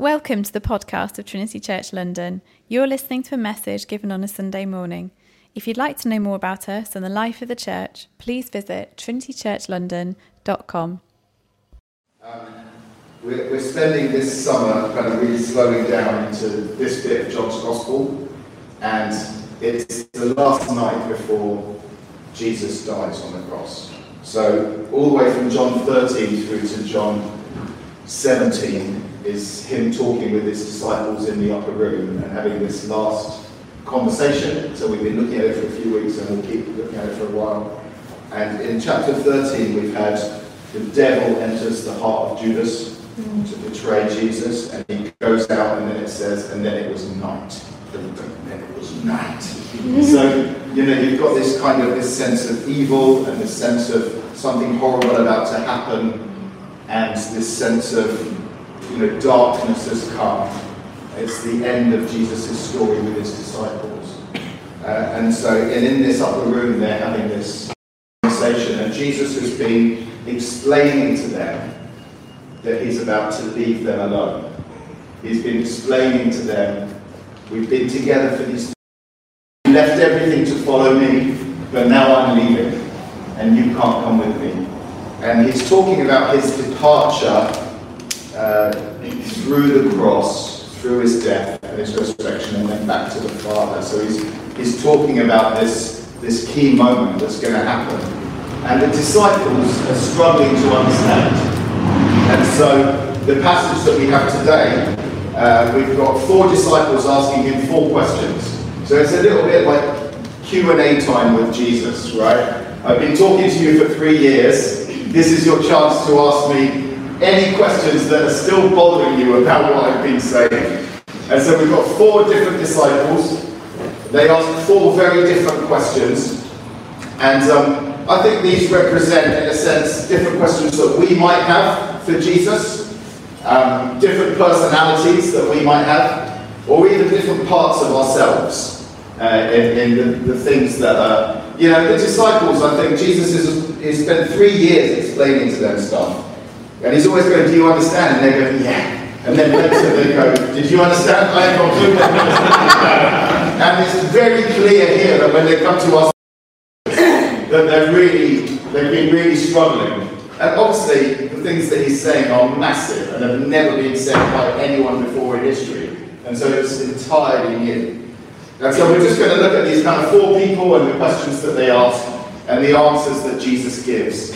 Welcome to the podcast of Trinity Church London. You're listening to a message given on a Sunday morning. If you'd like to know more about us and the life of the church, please visit trinitychurchlondon.com. We're spending this summer kind of really slowing down into this bit of John's Gospel, and it's the last night before Jesus dies on the cross. So all the way from John 13 through to John 17 is him talking with his disciples in the upper room and having this last conversation. So we've been looking at it for a few weeks and we'll keep looking at it for a while. And in chapter 13 we've had the devil enters the heart of Judas to betray Jesus, and he goes out, and then it says, and then it was night. And then it was night. So, you've got this kind of this sense of evil and this sense of something horrible about to happen, and this sense of darkness has come. It's the end of Jesus' story with his disciples. And in this upper room they're having this conversation, and Jesus has been explaining to them that he's about to leave them alone. He's been explaining to them, we've been together for these, you left everything to follow me, but now I'm leaving, and you can't come with me. And he's talking about his departure through the cross, through his death and his resurrection, and then back to the Father. So he's talking about this key moment that's going to happen. And the disciples are struggling to understand. And so the passage that we have today, we've got 4 disciples asking him 4 questions. So it's a little bit like Q&A time with Jesus, right? I've been talking to you for 3 years. This is your chance to ask me any questions that are still bothering you about what I've been saying. And so we've got 4 different disciples. They ask 4 very different questions. And I think these represent, in a sense, different questions that we might have for Jesus, different personalities that we might have, or even different parts of ourselves in the things that are... the disciples, I think, Jesus has spent 3 years explaining to them stuff. And he's always going, do you understand? And they go, yeah. And then later they go, did you understand? I ain't got a clue what you understand. And it's very clear here that when they come to us, that they've been really struggling. And obviously, the things that he's saying are massive and have never been said by anyone before in history. And so it's entirely new. And so we're just going to look at these kind of 4 people and the questions that they ask and the answers that Jesus gives.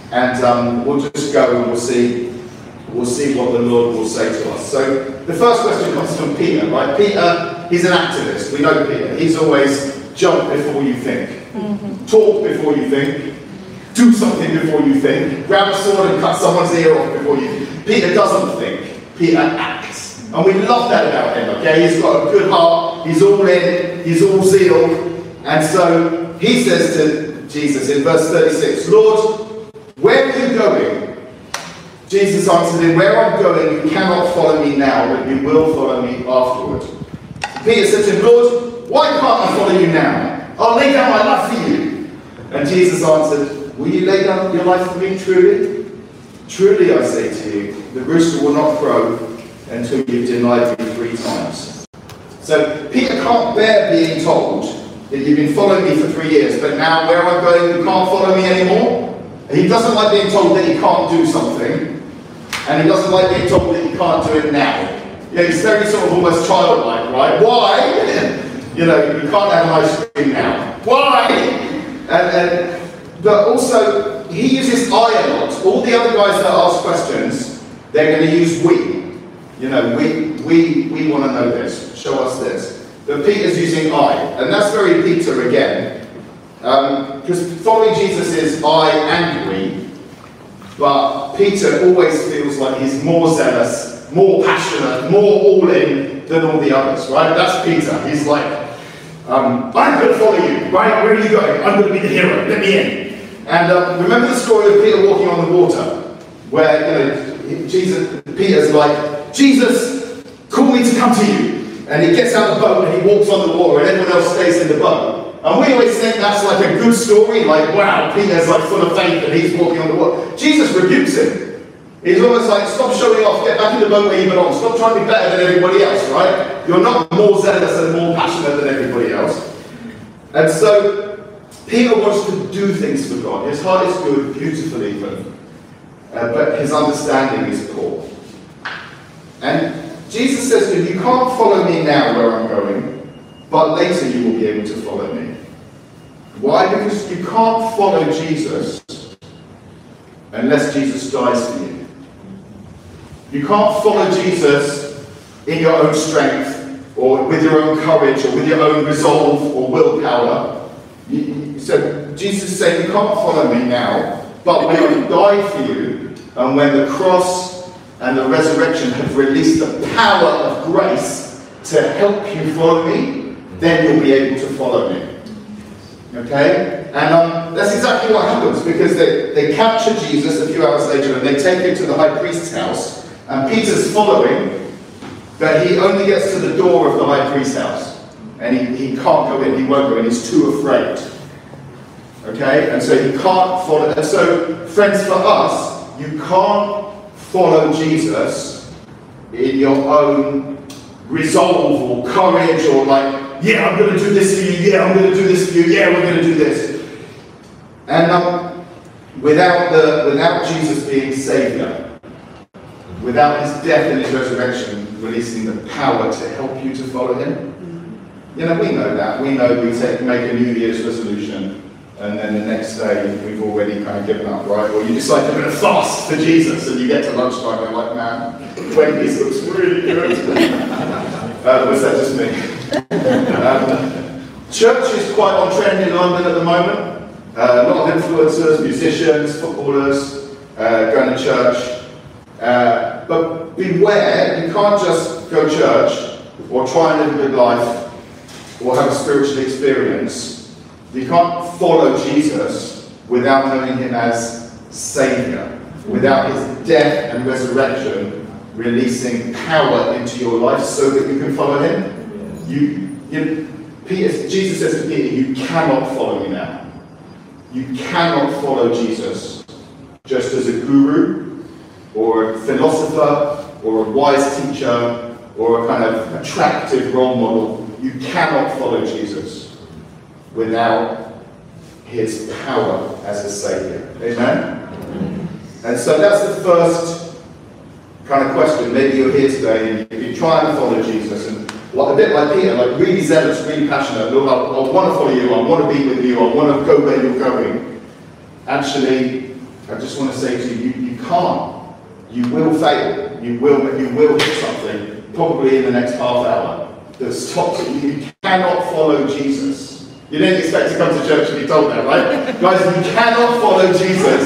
And we'll just go and we'll see what the Lord will say to us. So the first question comes from Peter, right? Peter, he's an activist. We know Peter. He's always jump before you think. Talk before you think. Do something before you think. Grab a sword and cut someone's ear off before you think. Peter doesn't think. Peter acts. And we love that about him, okay? He's got a good heart. He's all in. He's all zeal. And so he says to Jesus in verse 36, Lord, where are you going? Jesus answered him, where I'm going, you cannot follow me now, but you will follow me afterward. Peter said to him, Lord, why can't I follow you now? I'll lay down my life for you. And Jesus answered, will you lay down your life for me truly? Truly I say to you, the rooster will not crow until you've denied me 3 times. So Peter can't bear being told that you've been following me for 3 years, but now where I'm going, you can't follow me anymore. He doesn't like being told that he can't do something, and he doesn't like being told that he can't do it now. He's very sort of almost childlike, right? Why? You can't have an ice cream now. Why? But also, he uses I a lot. All the other guys that ask questions, they're going to use we. We want to know this. Show us this. But Peter's using I, and that's very Peter again. Because following Jesus is I and we, but Peter always feels like he's more zealous, more passionate, more all in than all the others, right? That's Peter. He's like, I'm going to follow you, right? Where are you going? I'm going to be the hero. Let me in. And remember the story of Peter walking on the water, where Peter's like, Jesus, call me to come to you. And he gets out of the boat and he walks on the water, and everyone else stays in the boat. And we always think that's like a good story, like, wow, Peter's like full of faith and he's walking on the water. Jesus rebukes him. He's almost like, stop showing off, get back in the boat where you belong, stop trying to be better than everybody else, right? You're not more zealous and more passionate than everybody else. And so, Peter wants to do things for God. His heart is good, beautiful even, but his understanding is poor. And Jesus says to him, you can't follow me now where I'm going, but later you will be able to follow me. Why? Because you can't follow Jesus unless Jesus dies for you. You can't follow Jesus in your own strength, or with your own courage, or with your own resolve or willpower. So Jesus is saying, you can't follow me now, but when I die for you, and when the cross and the resurrection have released the power of grace to help you follow me, then you'll be able to follow me. Okay? And that's exactly what happens, because they capture Jesus a few hours later and they take him to the high priest's house, and Peter's following, but he only gets to the door of the high priest's house, and he can't go in, he won't go in, he's too afraid. Okay? And so he can't follow. And so, friends, for us, you can't follow Jesus in your own resolve or courage, or like, yeah, I'm going to do this for you, yeah, I'm going to do this for you, yeah, we're going to do this. And without Jesus being Saviour, without his death and his resurrection releasing the power to help you to follow him, you know, we know that. We know we make a New Year's resolution, and then the next day we've already kind of given up, right? Or you decide you're going to fast for Jesus, and you get to lunchtime and you're like, man, 20s looks really good. Was that just me? Church is quite on trend in London at the moment. A lot of influencers, musicians, footballers going to church. But beware, you can't just go to church or try and live a good life or have a spiritual experience. You can't follow Jesus without knowing him as Saviour, without his death and resurrection releasing power into your life so that you can follow him. Jesus says to Peter, you cannot follow me now. You cannot follow Jesus just as a guru, or a philosopher, or a wise teacher, or a kind of attractive role model. You cannot follow Jesus without his power as a Saviour. Amen? And so that's the first kind of question. Maybe you're here today and you're trying to follow Jesus, and a bit like Peter, like really zealous, really passionate. Look, I want to follow you, I want to be with you, I want to go where you're going. Actually, I just want to say to you, you can't. You will fail. You will hit something, probably in the next half hour, that stops you. You cannot follow Jesus. You didn't expect to come to church and be told that, right? Guys, you cannot follow Jesus,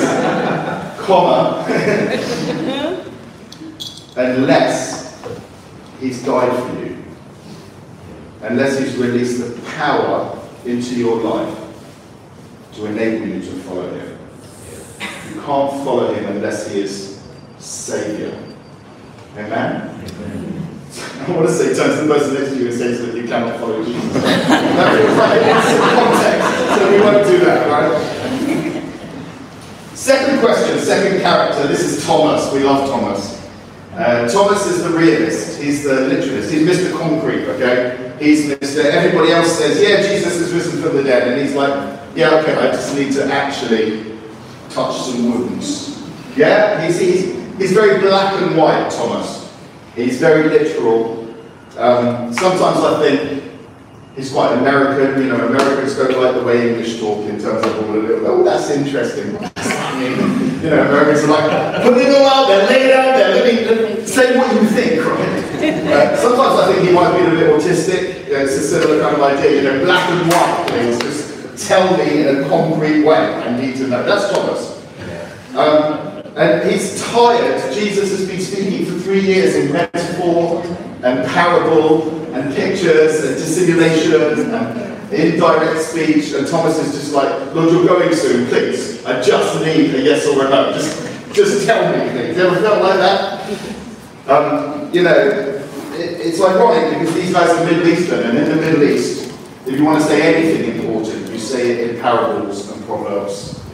unless he's died for you. Unless he's released the power into your life to enable you to follow him. You can't follow him unless he is Saviour. Amen? I want to say, turn to the person next to you and say that you cannot follow Jesus. That feels like it's in context, so we won't do that, right? Second question, second character. This is Thomas. We love Thomas. Thomas is the realist. He's the literalist. He's Mr. Concrete, okay? He's Mr. Everybody else says, yeah, Jesus has risen from the dead. And he's like, yeah, okay, I just need to actually touch some wounds. Yeah? He's very black and white, Thomas. He's very literal. Sometimes I think he's quite American. You know, Americans don't like the way English talk in terms of all a little, oh, that's interesting. You know, Americans are like, put it all out there, lay it out there, let me say what you think, right? Sometimes I think he might be a bit autistic. It's a similar kind of idea, you know, black and white things. Just tell me in a concrete way. I need to know. That's Thomas. And he's tired. Jesus has been speaking for 3 years in metaphor and parable and pictures and dissimulation and indirect speech. And Thomas is just like, Lord, you're going soon, please. I just need a yes or a no. Just tell me, please. You ever felt like that? You know, it's ironic because these guys are Middle Eastern, and in the Middle East, if you want to say anything important, you say it in parables and proverbs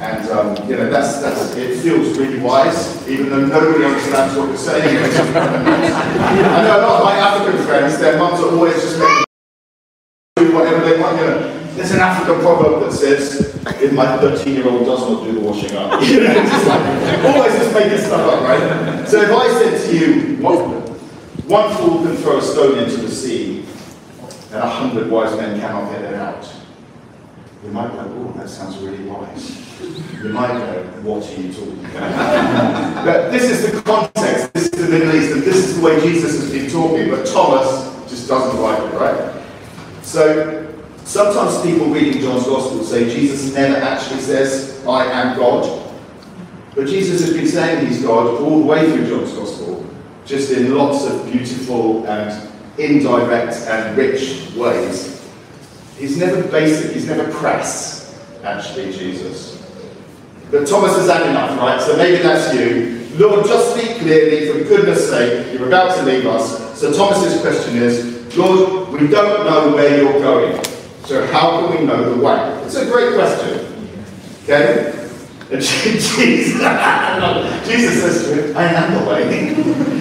And that's it feels really wise, even though nobody understands what we're saying. I know a lot of my African friends, their mums are always just making do whatever they want. There's an African proverb that says, "If my 13-year-old does not do the washing up," just always just making stuff up, right? So if I said to you, one fool can throw a stone into the sea, and 100 wise men cannot get it out, you might go, "Oh, that sounds really wise." You might go, "What are you talking about?" But this is the context, this is the Middle East, and this is the way Jesus has been talking, but Thomas just doesn't like it, right? So, sometimes people reading John's Gospel say Jesus never actually says, "I am God." But Jesus has been saying he's God all the way through John's Gospel, just in lots of beautiful and indirect and rich ways. He's never basic, he's never crass, actually, Jesus. But Thomas has had enough, right? So maybe that's you. "Lord, just speak clearly, for goodness sake, you're about to leave us." So Thomas's question is, "Lord, we don't know where you're going, so how can we know the way?" It's a great question. Okay? And Jesus says to him, "I am the way."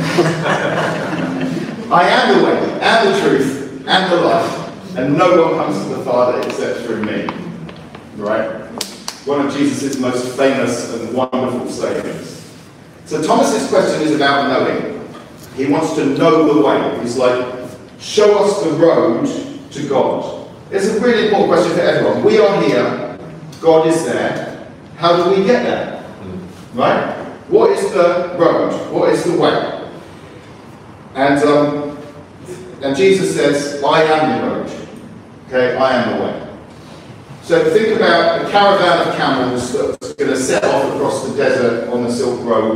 "I am the way, and the truth, and the life, and no one comes to the Father except through me." Right? One of Jesus' most famous and wonderful sayings. So Thomas's question is about knowing. He wants to know the way. He's like, "Show us the road to God." It's a really important question for everyone. We are here. God is there. How do we get there? Right? What is the road? What is the way? And Jesus says, "I am the road." Okay, I am the way. So think about a caravan of camels that's going to set off across the desert on the Silk Road,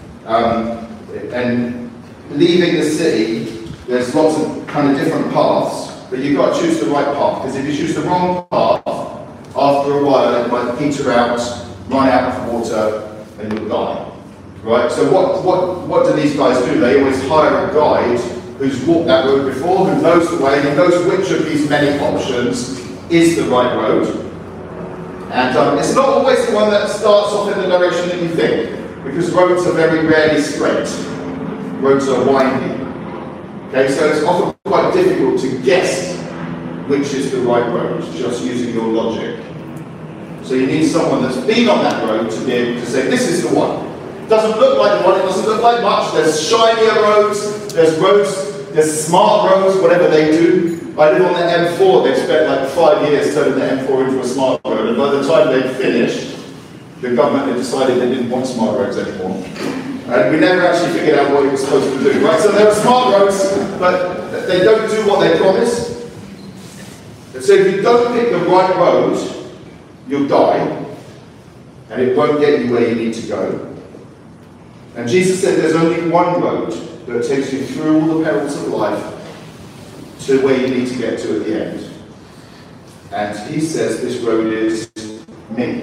and leaving the city. There's lots of kind of different paths, but you've got to choose the right path, because if you choose the wrong path, after a while it might peter out, run out of water, and you'll die. Right? So what do these guys do? They always hire a guide who's walked that road before, who knows the way, who knows which of these many options is the right road. And it's not always the one that starts off in the direction that you think, because roads are very rarely straight. Roads are windy. Okay, so it's often quite difficult to guess which is the right road, just using your logic. So you need someone that's been on that road to be able to say, "This is the one." It doesn't look like the one, it doesn't look like much. There's shinier roads, there's smart roads, whatever they do. I live on the M4, they've spent like 5 years turning the M4 into a smart road, and by the time they'd finished, the government had decided they didn't want smart roads anymore. And we never actually figured out what it was supposed to do, right? So there are smart roads, but they don't do what they promise. And so if you don't pick the right road, you'll die, and it won't get you where you need to go. And Jesus said there's only one road that takes you through all the perils of life to where you need to get to at the end. And he says this road is me.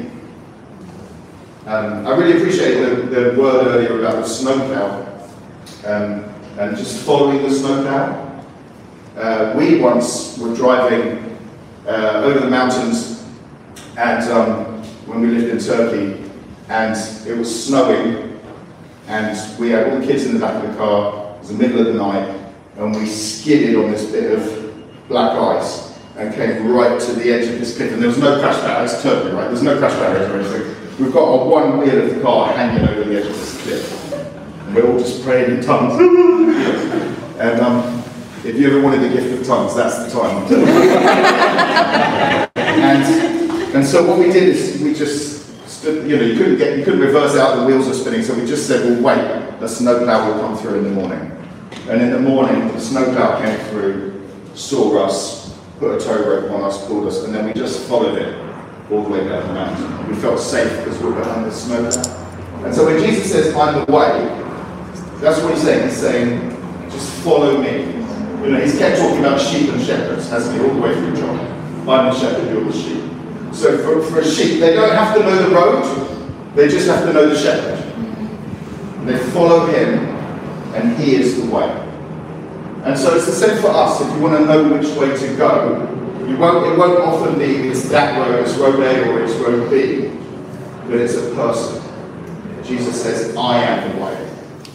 I really appreciate the word earlier about the snowplow, and just following the snowplow. We once were driving over the mountains, and when we lived in Turkey, and it was snowing, and we had all the kids in the back of the car. It was the middle of the night, and we skidded on this bit of black ice and came right to the edge of this cliff. And there was no crash barriers. It's Turkey, right? There's no crash barriers or anything. We've got a one wheel of the car hanging over the edge of this cliff, and we're all just praying in tongues. And if you ever wanted the gift of tongues, that's the time. And so what we did is we just stood, you couldn't reverse out, the wheels are spinning, so we just said, "Well, wait, the snowplow will come through in the morning." And in the morning, the snowplow came through, saw us, put a tow rope on us, called us, and then we just followed it all the way down the mountain. We felt safe because we were behind the snowplow. And so when Jesus says, "I'm the way," that's what he's saying. He's saying, just follow me. He's kept talking about sheep and shepherds, hasn't he, all the way through John. I'm the shepherd, you're the sheep. So for a sheep, they don't have to know the road, they just have to know the shepherd. And they follow him, and he is the way. And so it's the same for us. If you want to know which way to go, it won't often be it's that road, it's road A or it's road B. but it's a person. Jesus says, I am the way.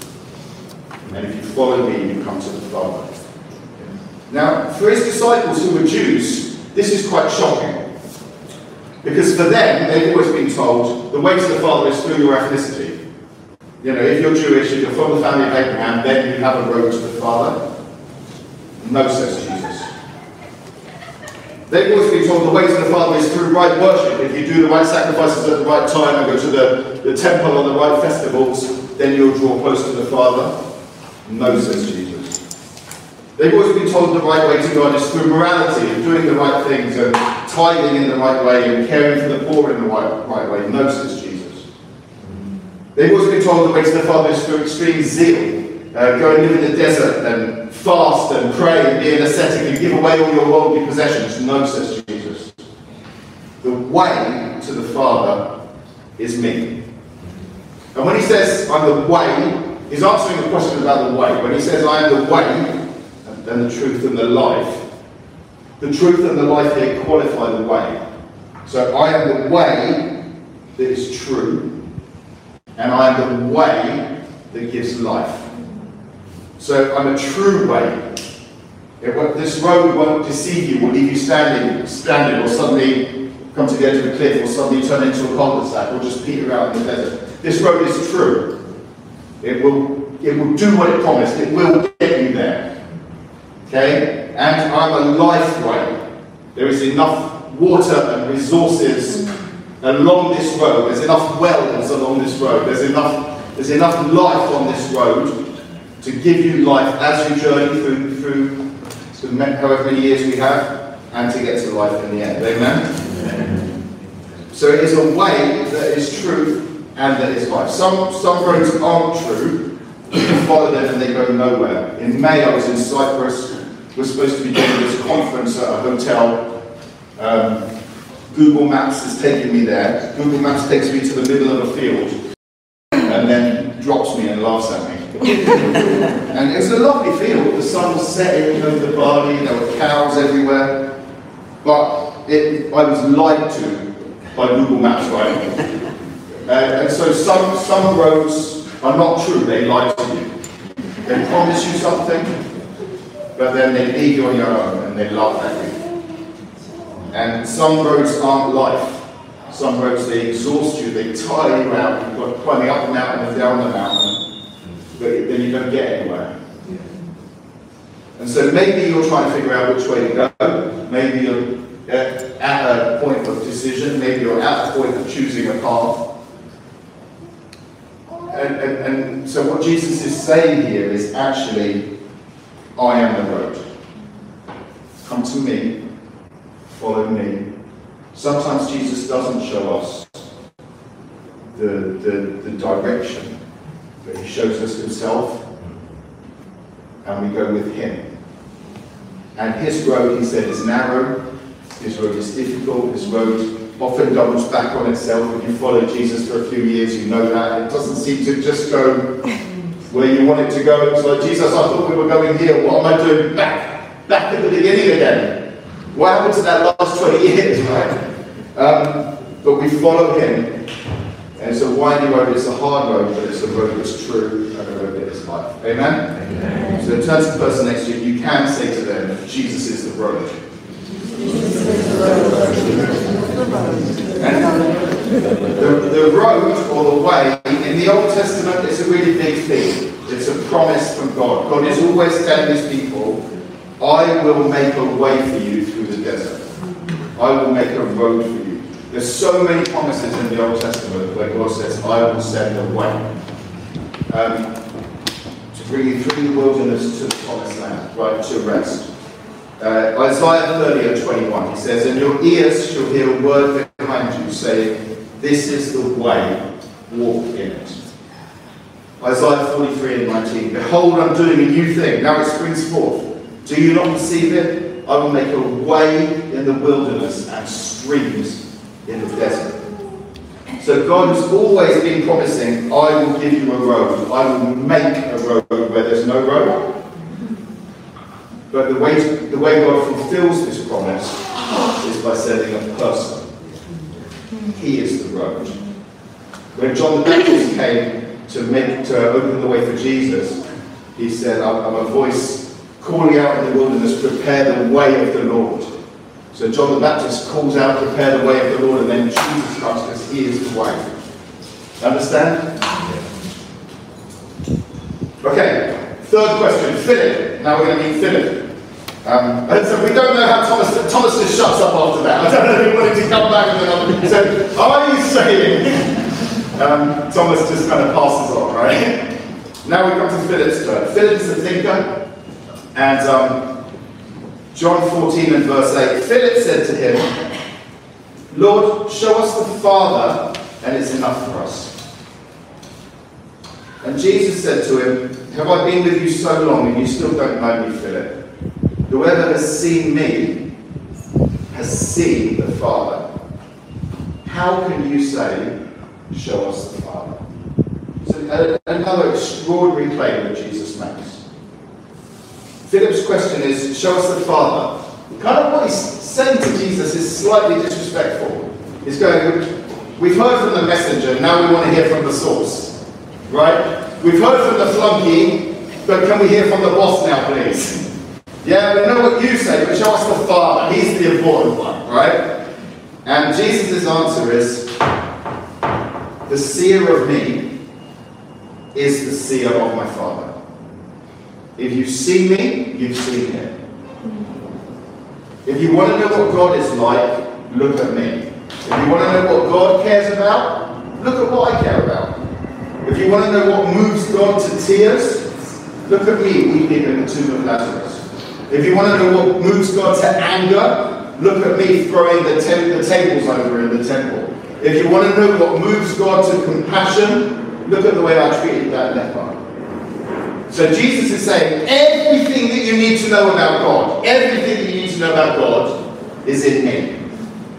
And if you follow me, you come to the Father. Now, for his disciples who were Jews, this is quite shocking. Because for them, they've always been told, the way to the Father is through your ethnicity. You know, if you're Jewish, if you're from the family of Abraham, then you have a road to the Father. No, says Jesus. They've always been told the way to the Father is through right worship. If you do the right sacrifices at the right time and go to the temple on the right festivals, then you'll draw close to the Father. No, says Jesus. They've always been told the right way to God is through morality and doing the right things and tithing in the right way and caring for the poor in the right way. No, says Jesus. They've always been told the way to the Father is through extreme zeal. Go and live in the desert and fast and pray and be an ascetic and give away all your worldly possessions. No, says Jesus. The way to the Father is me. And when he says, I'm the way, he's answering the question about the way. When he says, I am the way, and the truth and the life. The truth and the life here qualify the way. So I am the way that is true, and I am the way that gives life. So I'm a true way. This road won't deceive you, will leave you standing, or suddenly come to the edge of a cliff, or suddenly turn into a cul-de-sac, or just peter out in the desert. This road is true. It will do what it promised. It will get you there. Okay? And I'm a life way. There is enough water and resources along this road. There's enough wells along this road. There's enough life on this road to give you life as you journey through however many years we have, and to get to life in the end. Amen? So it is a way that is truth and that is life. Some roads aren't true. You can follow them and they go nowhere. In May I was in Cyprus. We're supposed to be doing this conference at a hotel. Google Maps has taken me there. Google Maps takes me to the middle of a field and then drops me and laughs at me. And it was a lovely field. The sun was setting over the barley. There were cows everywhere. But I was lied to by Google Maps, right? And so some roads are not true. They lie to you. They promise you something, but then they leave you on your own and they laugh at you. And some roads aren't life. Some roads, they exhaust you, they tire you out. You've got climbing up the mountain and down the mountain, but then you don't get anywhere. And so maybe you're trying to figure out which way to go. Maybe you're at a point of decision. Maybe you're at a point of choosing a path. And so what Jesus is saying here is actually, I am the road. Come to me, follow me. Sometimes Jesus doesn't show us the direction, but he shows us himself, and we go with him. And his road, he said, is narrow, his road is difficult, his road often doubles back on itself. If you follow Jesus for a few years, you know that. It doesn't seem to just go where you want it to go. It's like, Jesus, I thought we were going here. What am I doing? Back at the beginning again. What happened to that last 20 years, right? But we follow him. And it's a windy road, it's a hard road, but it's a road that's true and a road that is life. Amen? Amen. So turn to the person next to you. You can say to them, Jesus is the road. And the road or the way in the Old Testament is a really big thing. It's a promise from God. God is always telling his people, I will make a way for you through the desert. I will make a road for you. There's so many promises in the Old Testament where God says, I will send a way to bring you through the wilderness to the promised land, right, to rest. Isaiah 30:21, he says, and your ears shall hear a word behind you saying, this is the way, walk in it. Isaiah 43:19, behold, I'm doing a new thing, now it springs forth. Do you not perceive it? I will make a way in the wilderness and streams in the desert. So God has always been promising, I will give you a road. I will make a road where there's no road. But the way God fulfills this promise is by sending a person. He is the road. When John the Baptist came to open the way for Jesus, he said, I'm a voice calling out in the wilderness, prepare the way of the Lord. So John the Baptist calls out, prepare the way of the Lord, and then Jesus comes because he is the way. Understand? Okay, third question, Philip. Now we're going to meet Philip. And so we don't know how Thomas just shuts up after that. I don't know if he wanted to come back and so are you saying? Thomas just kind of passes on, right? Now we come to Philip's turn. Philip is a thinker, and John 14 and verse 8, Philip said to him, Lord, show us the Father, and it's enough for us. And Jesus said to him, have I been with you so long, and you still don't know me, Philip? Whoever has seen me has seen the Father. How can you say, show us the Father? So another extraordinary claim that Jesus makes. Philip's question is, show us the Father. Kind of what he's saying to Jesus is slightly disrespectful. He's going, we've heard from the messenger, now we want to hear from the source. Right? We've heard from the flunky, but can we hear from the boss now, please? Yeah, we know what you say, but show us the Father. He's the important one, right? And Jesus' answer is, the seer of me is the seer of my Father. If you see me, you've seen him. If you want to know what God is like, look at me. If you want to know what God cares about, look at what I care about. If you want to know what moves God to tears, look at me weeping in the tomb of Lazarus. If you want to know what moves God to anger, look at me throwing the tables over in the temple. If you want to know what moves God to compassion, look at the way I treated that leper. So Jesus is saying, everything that you need to know about God, everything that you need to know about God is in me.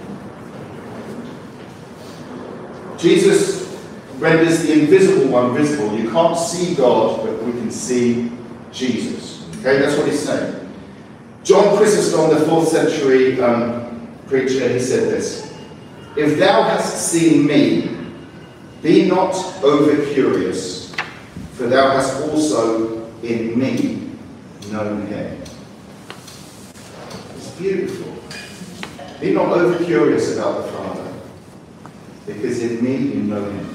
Jesus renders the invisible one visible. You can't see God, but we can see Jesus. Okay, that's what he's saying. John Chrysostom, the 4th century preacher, he said this, if thou hast seen me, be not over curious, for thou hast also in me known him. It's beautiful. Be not over curious about the Father, because in me you know him.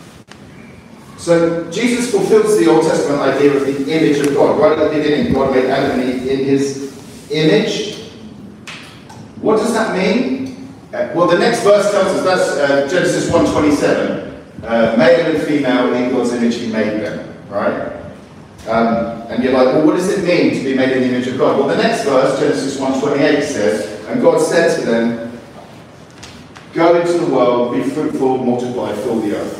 So Jesus fulfills the Old Testament idea of the image of God. Right at the beginning, God made Adam and Eve in his image. What does that mean? Well, the next verse tells us, that's Genesis 1:27. Male and female in God's image he made them, right? And you're like, well, what does it mean to be made in the image of God? Well, the next verse, Genesis 1:28 says, and God said to them, go into the world, be fruitful, multiply, fill the earth.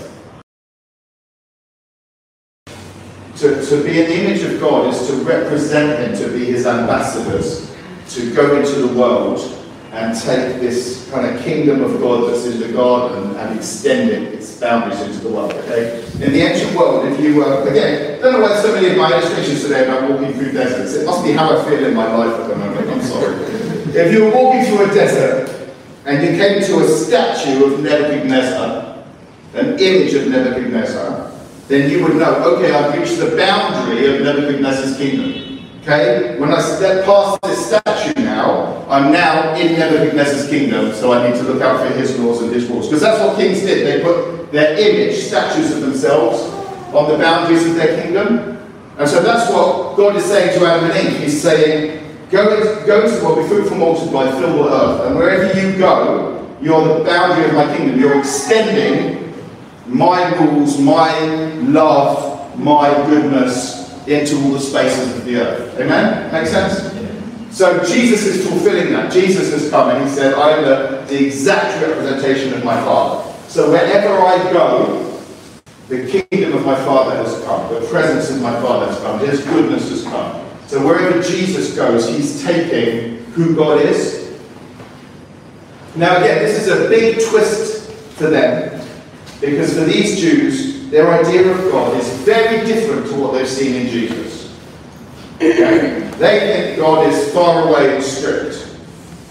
To be in the image of God is to represent him, to be his ambassadors, to go into the world and take this kind of kingdom of God that's in the garden and extend its boundaries into the world, okay? In the ancient world, if you were, again, I don't know why so many of my illustrations today about walking through deserts. It must be how I feel in my life at the moment, I'm sorry. If you were walking through a desert and you came to a statue of Nebuchadnezzar, an image of Nebuchadnezzar, then you would know, okay, I've reached the boundary of Nebuchadnezzar's kingdom. Okay? When I step past this statue now, I'm now in Nebuchadnezzar's kingdom, so I need to look out for his laws and his rules. Because that's what kings did. They put their image, statues of themselves, on the boundaries of their kingdom. And so that's what God is saying to Adam and Eve. He's saying, go into the world, be fruitful, multiply, fill the earth. And wherever you go, you're the boundary of my kingdom. You're extending my rules, my love, my goodness into all the spaces of the earth. Amen? Make sense? So Jesus is fulfilling that. Jesus has come and he said, I am the exact representation of my Father. So wherever I go, the kingdom of my Father has come. The presence of my Father has come. His goodness has come. So wherever Jesus goes, he's taking who God is. Now again, this is a big twist for them. Because for these Jews, their idea of God is very different to what they've seen in Jesus. Okay? They think God is far away and strict.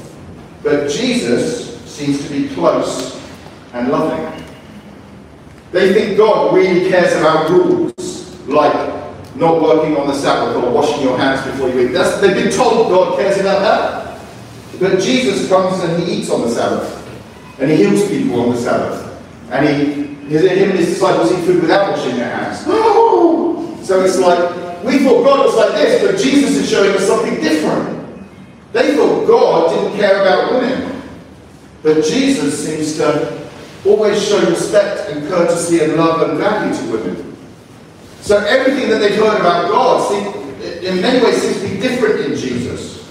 But Jesus seems to be close and loving. They think God really cares about rules, like not working on the Sabbath or washing your hands before you eat. They've been told God cares about that. But Jesus comes and he eats on the Sabbath. And he heals people on the Sabbath. And him and his disciples eat food without washing their hands. So it's like, we thought God was like this, but Jesus is showing us something different. They thought God didn't care about women. But Jesus seems to always show respect and courtesy and love and value to women. So everything that they've heard about God, in many ways, seems to be different in Jesus.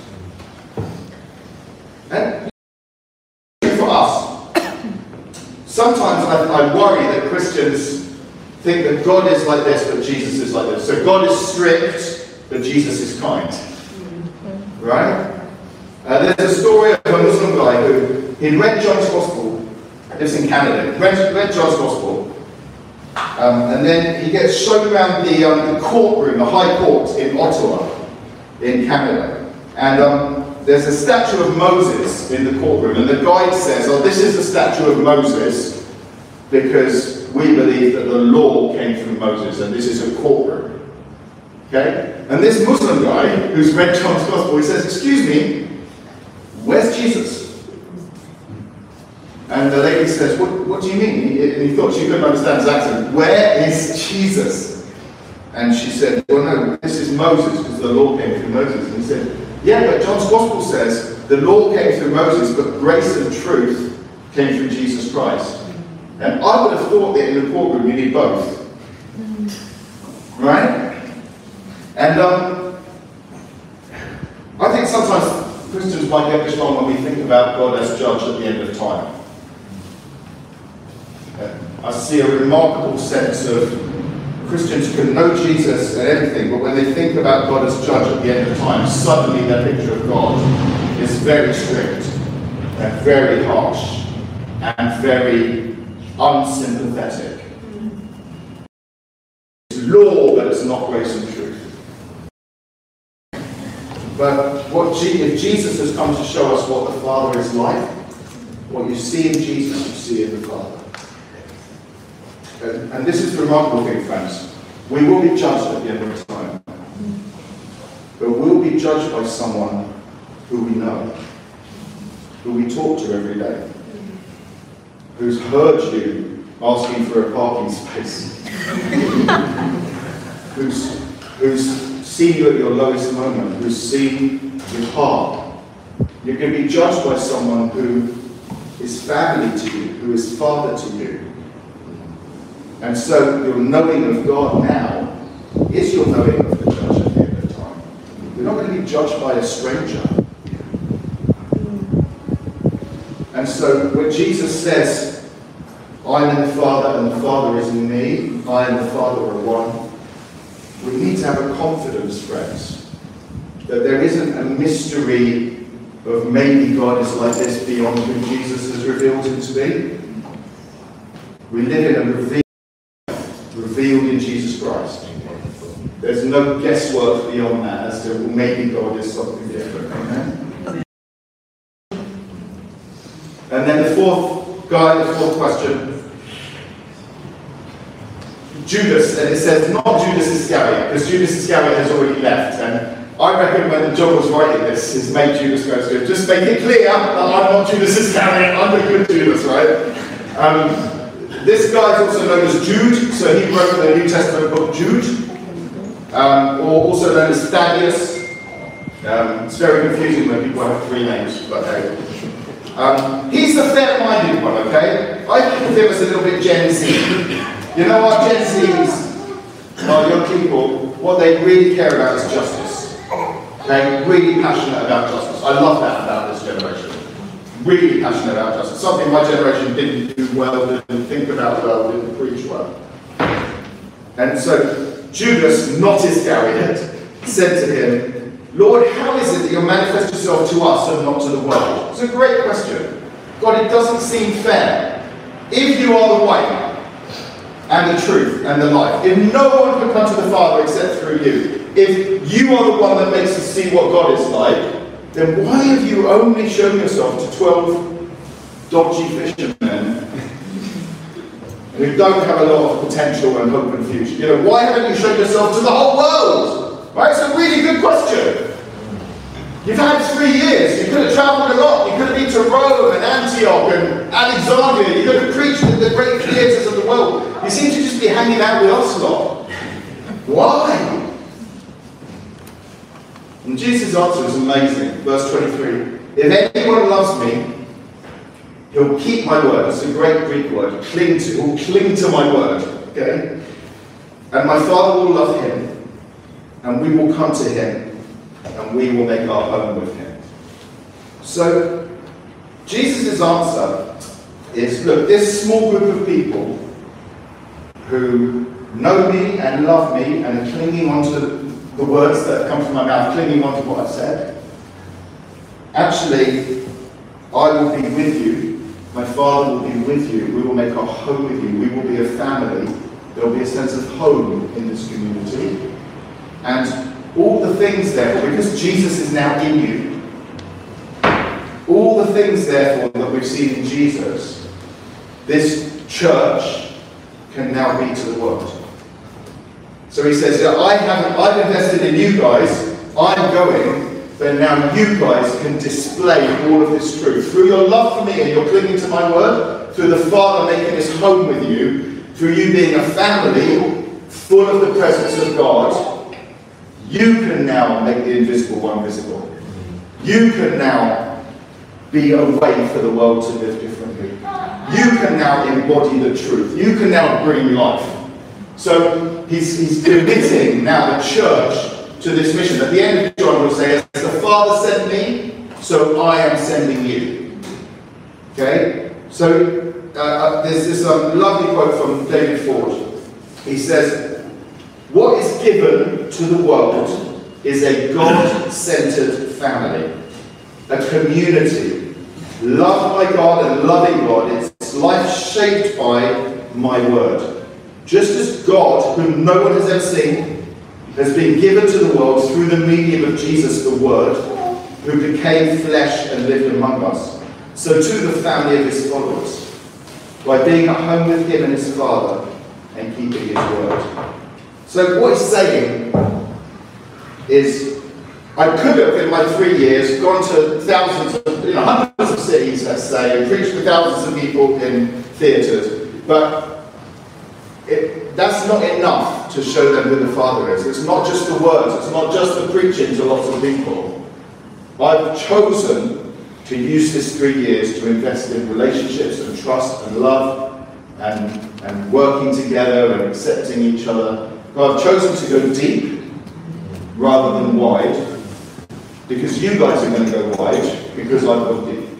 And for us, sometimes I worry that Christians think that God is like this, but Jesus is like this. So God is strict, but Jesus is kind. Right? There's a story of a Muslim guy who he read John's Gospel, lives in Canada, read John's Gospel, and then he gets shown around the courtroom, the High Court in Ottawa, in Canada. And there's a statue of Moses in the courtroom, and the guide says, oh, this is the statue of Moses because we believe that the law came through Moses, and this is a courtroom. Okay? And this Muslim guy who's read John's Gospel, he says, excuse me, where's Jesus? And the lady says, what do you mean? And he thought she couldn't understand his accent. Where is Jesus? And she said, well, no, this is Moses, because the law came through Moses. And he said, yeah, but John's Gospel says the law came through Moses, but grace and truth came through Jesus Christ. And I would have thought that in the courtroom you need both. Right? And I think sometimes Christians might get this wrong when we think about God as judge at the end of time. I see a remarkable sense of Christians can know Jesus and everything, but when they think about God as judge at the end of time, suddenly their picture of God is very strict and very harsh and very unsympathetic. It's law, but it's not grace and truth. But if Jesus has come to show us what the Father is like, what you see in Jesus, you see in the Father. And this is the remarkable thing, friends. We will be judged at the end of time. But we'll be judged by someone who we know, who we talk to every day, who's heard you asking for a parking space, who's seen you at your lowest moment, who's seen your heart. You're going to be judged by someone who is family to you, who is father to you. And so your knowing of God now is your knowing of the judge at the end of time. You're not going to be judged by a stranger. And so when Jesus says, I am in the Father and the Father is in me, I and the Father are one, we need to have a confidence, friends, that there isn't a mystery of maybe God is like this beyond who Jesus has revealed him to be. We live in a revealed in Jesus Christ. There's no guesswork beyond that as to maybe God is something different. Amen? And then the fourth question. Judas, and it says not Judas Iscariot, because Judas Iscariot has already left. And I reckon when John was writing this, his mate Judas goes to just make it clear that I'm not Judas Iscariot, I'm the good Judas, right? This guy is also known as Jude, so he wrote the New Testament book Jude, or also known as Thaddeus. It's very confusing when people have three names, but hey. He's the fair-minded one, okay? I think of him as a little bit Gen Z. You know what Gen Zs are, young people, what they really care about is justice. They're really passionate about justice. I love that about this generation. Really passionate about justice. Something my generation didn't do well, didn't think about well, didn't preach well. And so Judas, not Iscariot, said to him, Lord, how is it that you manifest yourself to us and not to the world? It's a great question. God, it doesn't seem fair. If you are the way and the truth and the life, if no one can come to the Father except through you, if you are the one that makes us see what God is like, then why have you only shown yourself to 12 dodgy fishermen who don't have a lot of potential and hope and future? You know, why haven't you shown yourself to the whole world? Right? It's a really good question. You've had 3 years. You could have travelled a lot. You could have been to Rome and Antioch and Alexandria. You could have preached at the great theatres of the world. You seem to just be hanging out with us a lot. Why? And Jesus' answer is amazing. Verse 23. If anyone loves me, he'll keep my word. It's a great Greek word. Cling to. He'll cling to my word. Okay? And my Father will love him, and we will come to him, and we will make our home with him. So, Jesus' answer is, look, this small group of people who know me and love me and are clinging onto the words that have come from my mouth, clinging onto what I've said, actually, I will be with you. My Father will be with you. We will make our home with you. We will be a family. There will be a sense of home in this community. And all the things, therefore, because Jesus is now in you, all the things, therefore, that we've seen in Jesus, this church can now be to the world. So he says, I've invested in you guys, I'm going, but now you guys can display all of this truth. Through your love for me and your clinging to my word, through the Father making his home with you, through you being a family full of the presence of God, you can now make the invisible one visible. You can now be a way for the world to live differently. You can now embody the truth. You can now bring life. So he's committing now the church to this mission. At the end of John will say, as the Father sent me, so I am sending you. Okay? So there's this lovely quote from David Ford. He says, what is given to the world is a God-centered family, a community, loved by God and loving God. It's life shaped by my word. Just as God, whom no one has ever seen, has been given to the world through the medium of Jesus, the Word, who became flesh and lived among us, so to the family of his followers, by being at home with him and his Father and keeping his word. So what he's saying is, I could have, in my 3 years, gone to thousands of, hundreds of cities, let's say, and preached to thousands of people in theatres, but that's not enough to show them who the Father is. It's not just the words, it's not just the preaching to lots of people. I've chosen to use this 3 years to invest in relationships and trust and love and working together and accepting each other. But I've chosen to go deep rather than wide, because you guys are going to go wide, because I've gone deep.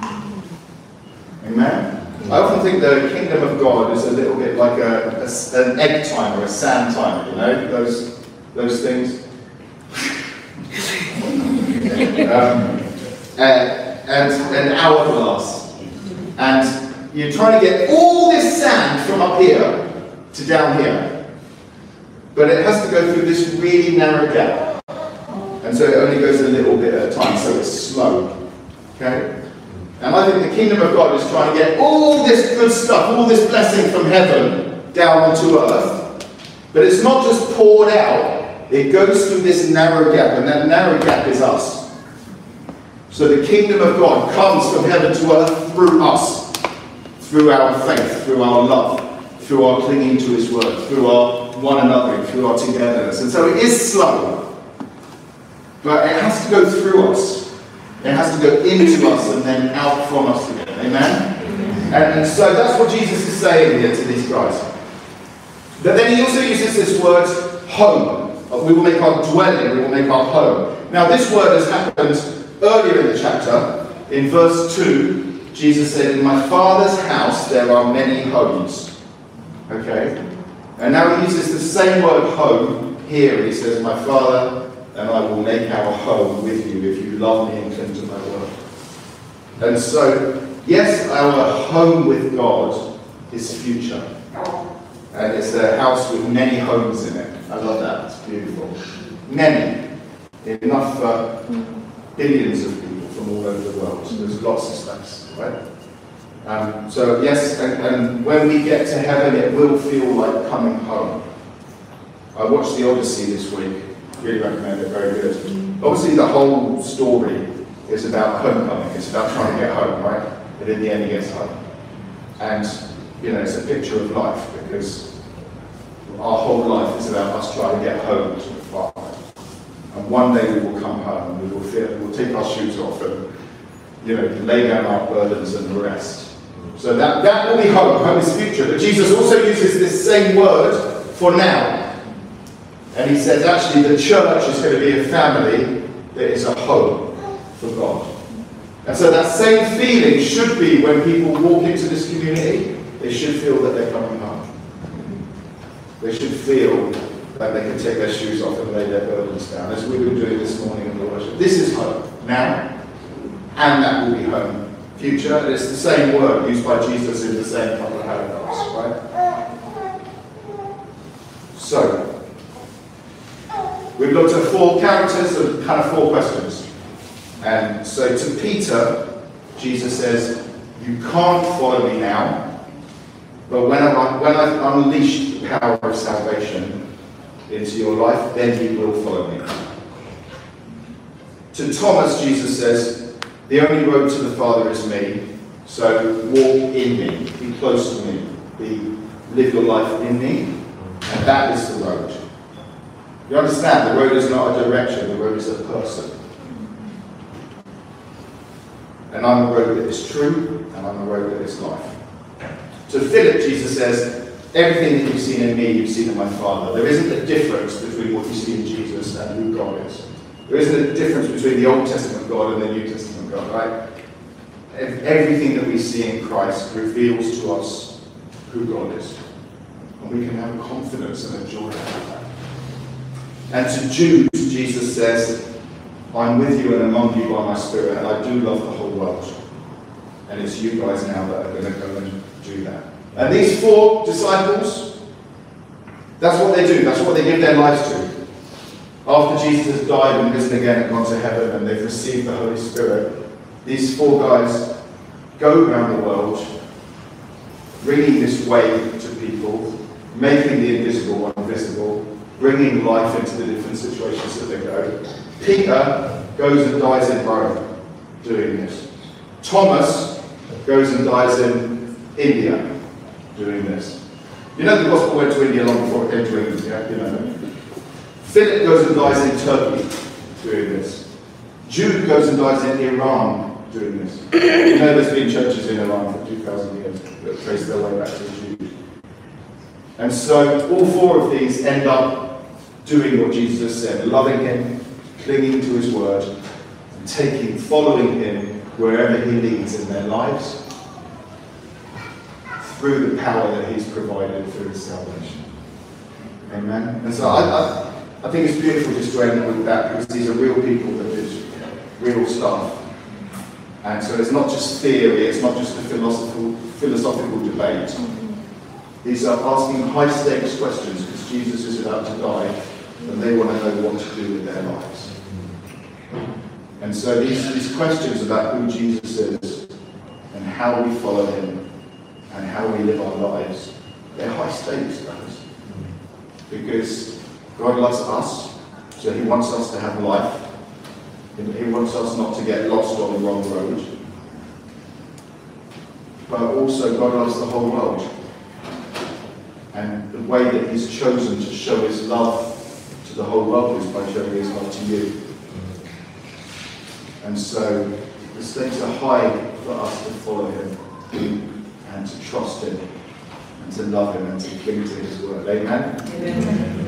Amen? I often think the kingdom of God is a little bit like an egg timer, a sand timer, you know, those things. And an hourglass. And you're trying to get all this sand from up here to down here. But it has to go through this really narrow gap. And so it only goes a little bit at a time, so it's slow. Okay? And I think the kingdom of God is trying to get all this good stuff, all this blessing from heaven down onto earth. But it's not just poured out, it goes through this narrow gap, and that narrow gap is us. So the kingdom of God comes from heaven to earth through us, through our faith, through our love, through our clinging to his word, through our one another, through our togetherness. And so it is slow, but it has to go through us. It has to go into us and then out from us again. Amen? And so that's what Jesus is saying here to these guys. But then he also uses this word, home. We will make our dwelling, we will make our home. Now this word has happened earlier in the chapter. In verse 2, Jesus said, in my Father's house there are many homes. Okay? And now he uses the same word home here. He says, my Father and I will make our home with you if you love me and cling to my word. And so, yes, our home with God is future. And it's a house with many homes in it. I love that. It's beautiful. Many. Enough for billions of people from all over the world. So there's lots of space, right? So yes, and when we get to heaven, it will feel like coming home. I watched The Odyssey this week. Really recommend it, very good. Obviously the whole story is about homecoming. It's about trying to get home, right? But in the end he gets home. And, it's a picture of life, because our whole life is about us trying to get home to the Father. And one day we will come home and we'll take our shoes off and, lay down our burdens and rest. So that will be home. Home is future. But Jesus also uses this same word for now. And he says, actually, the church is going to be a family that is a home for God. And so that same feeling should be when people walk into this community, they should feel that they're coming home. They should feel like they can take their shoes off and lay their burdens down, as we've been doing this morning in the worship. This is home now, and that will be home future. And it's the same word used by Jesus in the same couple of paragraphs, right? So, we've looked at 4 characters and kind of 4 questions. And so to Peter, Jesus says, you can't follow me now, but when I've unleashed the power of salvation into your life, then you will follow me. To Thomas, Jesus says, the only road to the Father is me, so walk in me, be close to me, live your life in me, and that is the road. You understand, the road is not a direction, the road is a person. And I'm the road that is true, and I'm the road that is life. To Philip, Jesus says, everything that you've seen in me, you've seen in my Father. There isn't a difference between what you see in Jesus and who God is. There isn't a difference between the Old Testament God and the New Testament God, right? Everything that we see in Christ reveals to us who God is. And we can have a confidence and a joy about that. And to Jews, Jesus says, I'm with you and among you by my Spirit, and I do love the whole world. And it's you guys now that are going to go and do that. And these 4 disciples, that's what they do. That's what they give their lives to. After Jesus has died and risen again and gone to heaven and they've received the Holy Spirit, these 4 guys go around the world, bringing this way to people, making the invisible one visible, bringing life into the different situations that they go. Peter goes and dies in Rome doing this. Thomas goes and dies in India doing this. The gospel went to India long before it came to England, yeah? Philip goes and dies in Turkey doing this. Jude goes and dies in Iran doing this. There's been churches in Iran for 2,000 years that trace their way back to Jude. And so all 4 of these end up doing what Jesus said, loving him, clinging to his word, and following him wherever he leads in their lives, through the power that he's provided through his salvation. Amen. And so I think it's beautiful just to end with that, because these are real people that do real stuff. And so it's not just theory, it's not just a philosophical debate. These are asking high stakes questions, because Jesus is about to die, and they want to know what to do with their lives. And so these questions about who Jesus is, and how we follow him, and how we live our lives, they're high stakes, guys. Because God loves us, so he wants us to have life. He wants us not to get lost on the wrong road. But also God loves the whole world. And the way that he's chosen to show his love to the whole world is by showing his love to you. And so the stakes are high for us to follow him and to trust him and to love him and to cling to his word. Amen? Amen.